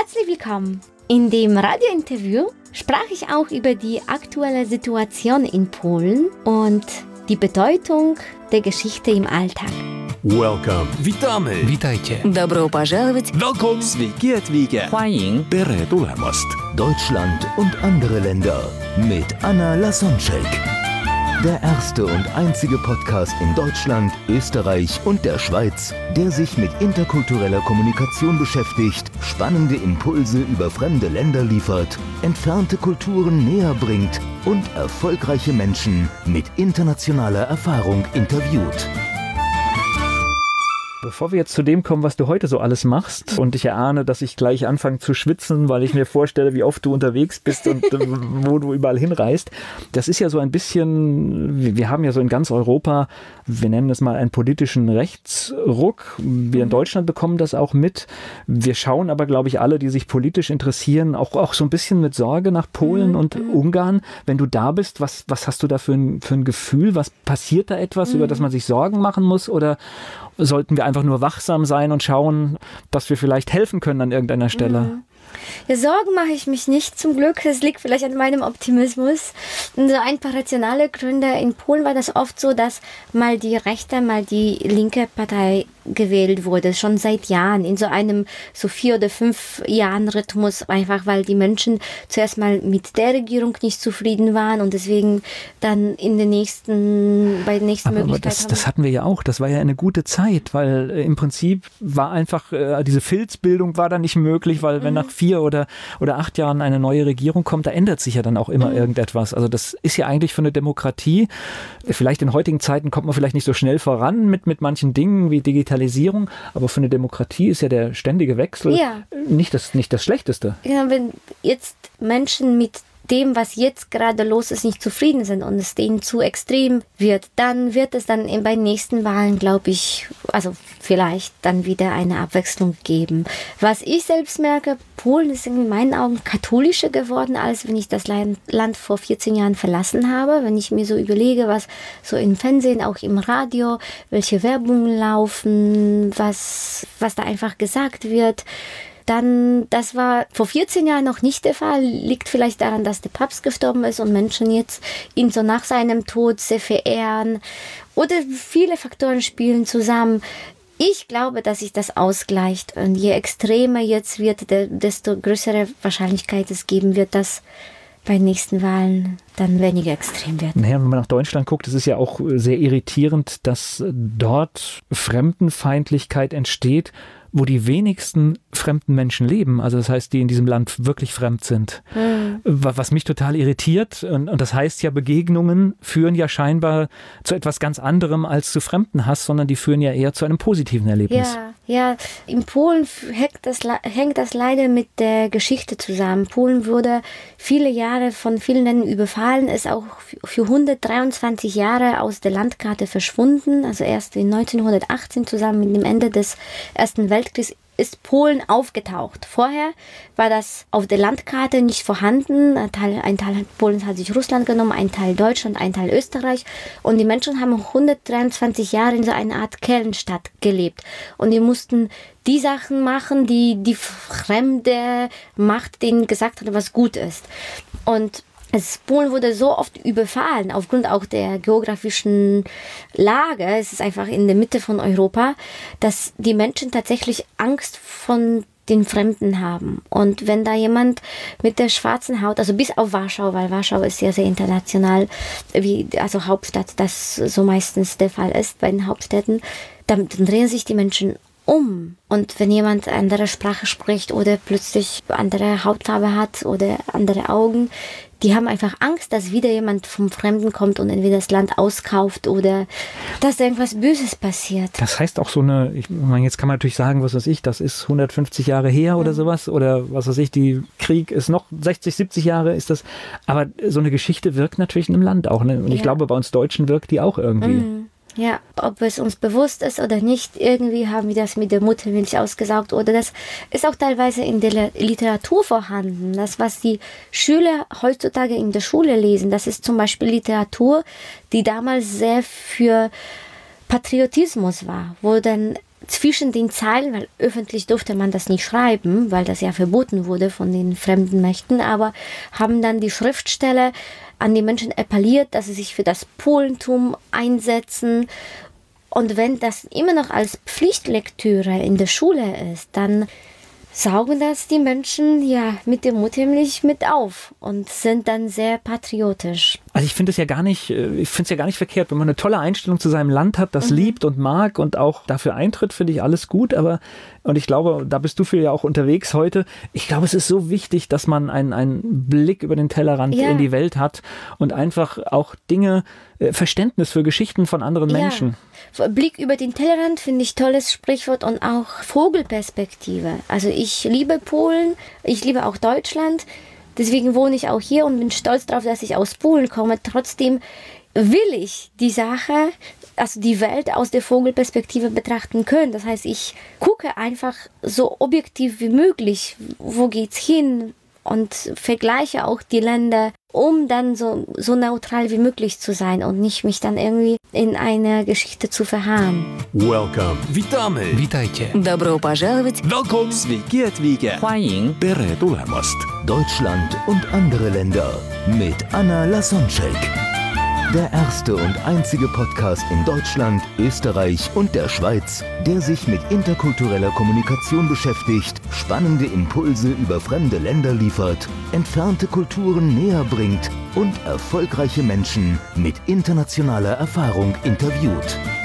Herzlich willkommen. In dem Radiointerview sprach ich auch über die aktuelle Situation in Polen und die Bedeutung der Geschichte im Alltag. Welcome. Witamy. Witajcie. Добро пожаловать. Welcome. Sveiki atvykę. 欢迎 Tere tulemast. Deutschland und andere Länder mit Anna Lasonczek. Der erste und einzige Podcast in Deutschland, Österreich und der Schweiz, der sich mit interkultureller Kommunikation beschäftigt, spannende Impulse über fremde Länder liefert, entfernte Kulturen näher bringt und erfolgreiche Menschen mit internationaler Erfahrung interviewt. Bevor wir jetzt zu dem kommen, was du heute so alles machst, und ich erahne, dass ich gleich anfange zu schwitzen, weil ich mir vorstelle, wie oft du unterwegs bist und wo du überall hinreist. Das ist ja so ein bisschen, wir haben ja so in ganz Europa, wir nennen es mal einen politischen Rechtsruck. Wir in Deutschland bekommen das auch mit. Wir schauen aber, glaube ich, alle, die sich politisch interessieren, auch so ein bisschen mit Sorge nach Polen und Ungarn. Wenn du da bist, was hast du da für ein Gefühl? Was passiert da etwas, über das man sich Sorgen machen muss? Oder sollten wir einfach nur wachsam sein und schauen, dass wir vielleicht helfen können an irgendeiner Stelle? Ja, Sorgen mache ich mich nicht, zum Glück. Es liegt vielleicht an meinem Optimismus. Und so ein paar rationale Gründe. In Polen war das oft so, dass mal die rechte, mal die linke Partei gewählt wurde, schon seit Jahren, in so einem so 4 oder 5 Jahren Rhythmus, einfach weil die Menschen zuerst mal mit der Regierung nicht zufrieden waren und deswegen dann bei den nächsten Möglichkeiten. Aber das hatten wir ja auch, das war ja eine gute Zeit, weil im Prinzip war einfach, diese Filzbildung war da nicht möglich, weil wenn nach 4 oder 8 Jahren eine neue Regierung kommt, da ändert sich ja dann auch immer irgendetwas. Also das ist ja eigentlich für eine Demokratie, vielleicht in heutigen Zeiten kommt man vielleicht nicht so schnell voran mit manchen Dingen wie Digitalisierung, aber für eine Demokratie ist ja der ständige Wechsel nicht das Schlechteste. Ja, wenn jetzt Menschen mit dem, was jetzt gerade los ist, nicht zufrieden sind und es denen zu extrem wird, dann wird es dann bei den nächsten Wahlen, glaube ich, also vielleicht dann wieder eine Abwechslung geben. Was ich selbst merke, Polen ist in meinen Augen katholischer geworden, als wenn ich das Land vor 14 Jahren verlassen habe. Wenn ich mir so überlege, was so im Fernsehen, auch im Radio, welche Werbungen laufen, was da einfach gesagt wird, dann, das war vor 14 Jahren noch nicht der Fall, liegt vielleicht daran, dass der Papst gestorben ist und Menschen jetzt ihn so nach seinem Tod sehr verehren oder viele Faktoren spielen zusammen. Ich glaube, dass sich das ausgleicht und je extremer jetzt wird, desto größere Wahrscheinlichkeit es geben wird, dass bei den nächsten Wahlen dann weniger extrem wird. Naja, wenn man nach Deutschland guckt, ist es ja auch sehr irritierend, dass dort Fremdenfeindlichkeit entsteht, wo die wenigsten fremden Menschen leben. Also das heißt, die in diesem Land wirklich fremd sind. Was mich total irritiert. Und das heißt ja, Begegnungen führen ja scheinbar zu etwas ganz anderem als zu Fremdenhass, sondern die führen ja eher zu einem positiven Erlebnis. Ja, in Polen hängt das leider mit der Geschichte zusammen. Polen wurde viele Jahre von vielen Ländern überfallen, ist auch für 123 Jahre aus der Landkarte verschwunden. Also erst in 1918 zusammen mit dem Ende des Ersten Weltkriegs ist Polen aufgetaucht. Vorher war das auf der Landkarte nicht vorhanden. Ein Teil Polens hat sich Russland genommen, ein Teil Deutschland, ein Teil Österreich. Und die Menschen haben 123 Jahre in so einer Art Kernstadt gelebt. Und die mussten die Sachen machen, die fremde Macht denen gesagt hat, was gut ist. Und Polen wurde so oft überfallen, aufgrund auch der geografischen Lage, es ist einfach in der Mitte von Europa, dass die Menschen tatsächlich Angst von den Fremden haben. Und wenn da jemand mit der schwarzen Haut, also bis auf Warschau, weil Warschau ist ja sehr international, also Hauptstadt, das so meistens der Fall ist bei den Hauptstädten, dann drehen sich die Menschen um. Und wenn jemand andere Sprache spricht oder plötzlich andere Hautfarbe hat oder andere Augen, die haben einfach Angst, dass wieder jemand vom Fremden kommt und entweder das Land auskauft oder dass irgendwas Böses passiert. Das heißt auch ich meine, jetzt kann man natürlich sagen, was weiß ich, das ist 150 Jahre her oder sowas oder was weiß ich, die Krieg ist noch 60, 70 Jahre ist das. Aber so eine Geschichte wirkt natürlich in einem Land auch. Ne? Und ich glaube, bei uns Deutschen wirkt die auch irgendwie. Ja, ob es uns bewusst ist oder nicht, irgendwie haben wir das mit der Muttermilch ausgesaugt oder das ist auch teilweise in der Literatur vorhanden. Das, was die Schüler heutzutage in der Schule lesen, das ist zum Beispiel Literatur, die damals sehr für Patriotismus war, wo dann zwischen den Zeilen, weil öffentlich durfte man das nicht schreiben, weil das ja verboten wurde von den fremden Mächten, aber haben dann die Schriftsteller an die Menschen appelliert, dass sie sich für das Polentum einsetzen. Und wenn das immer noch als Pflichtlektüre in der Schule ist, dann saugen das die Menschen ja mit der Muttermilch mit auf und sind dann sehr patriotisch. Also ich finde es ja gar nicht, verkehrt, wenn man eine tolle Einstellung zu seinem Land hat, das liebt und mag und auch dafür eintritt, finde ich alles gut, und ich glaube, da bist du viel ja auch unterwegs heute. Ich glaube, es ist so wichtig, dass man einen Blick über den Tellerrand in die Welt hat und einfach auch Dinge, Verständnis für Geschichten von anderen Menschen. Blick über den Tellerrand finde ich tolles Sprichwort und auch Vogelperspektive. Also ich liebe Polen, ich liebe auch Deutschland. Deswegen wohne ich auch hier und bin stolz darauf, dass ich aus Polen komme. Trotzdem will ich die Sache, also die Welt aus der Vogelperspektive betrachten können. Das heißt, ich gucke einfach so objektiv wie möglich, wo geht's hin, und vergleiche auch die Länder, um dann so neutral wie möglich zu sein und nicht mich dann irgendwie in eine Geschichte zu verharren. Welcome. Witamy. Witajcie. Добро пожаловать. Welcome. Sveiki atvykę. 欢迎 Tere tulemast. Deutschland und andere Länder mit Anna Lasonczek. Der erste und einzige Podcast in Deutschland, Österreich und der Schweiz, der sich mit interkultureller Kommunikation beschäftigt, spannende Impulse über fremde Länder liefert, entfernte Kulturen näher bringt und erfolgreiche Menschen mit internationaler Erfahrung interviewt.